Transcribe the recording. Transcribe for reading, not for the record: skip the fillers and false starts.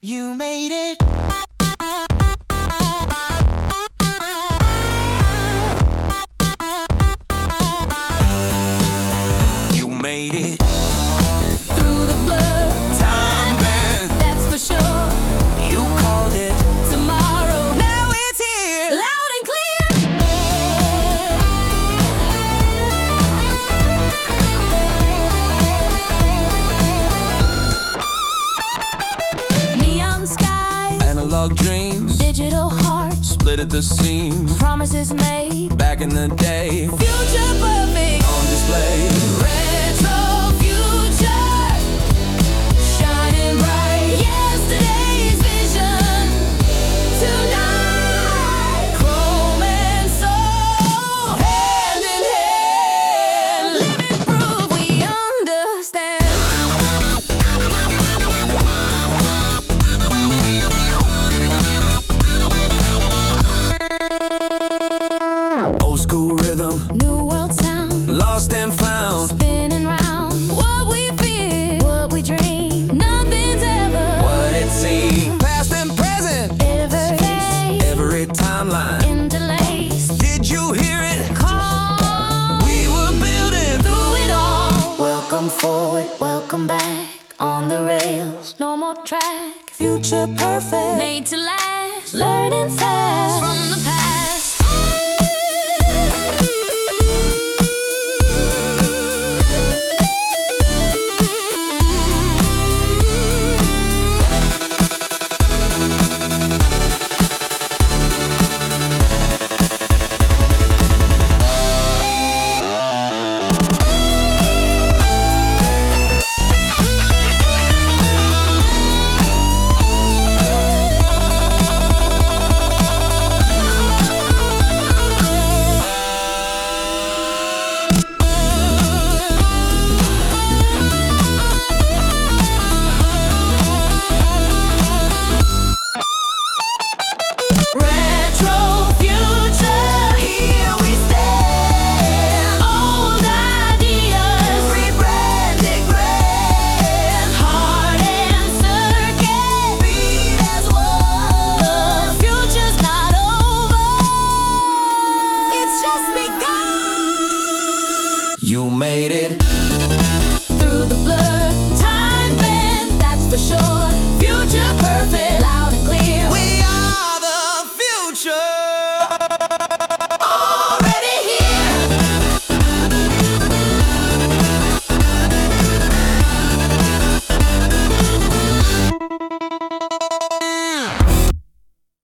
You made it. You made it. Through the blood, Time bend. that's for sure. You called it. Tomorrow, Now it's here. loud and clear. Neon skies, Analog dreams digital hearts, split at the seams. promises made, Back in the day, future perfect, on display. retro future, shining bright. Yesterday's vision, tonight, chrome and soul, hand in hand, living proof we understand. Old school rhythm, New world sound, lost and found. spinning round. What we feel, what we dream, nothing's ever What it seemed. Past and present, every every timeline. interlaced. Did you hear it? Calm We were building. through it all. Welcome forward, welcome back on the rails. No more track, Future perfect. made to last. Learning fast from the past.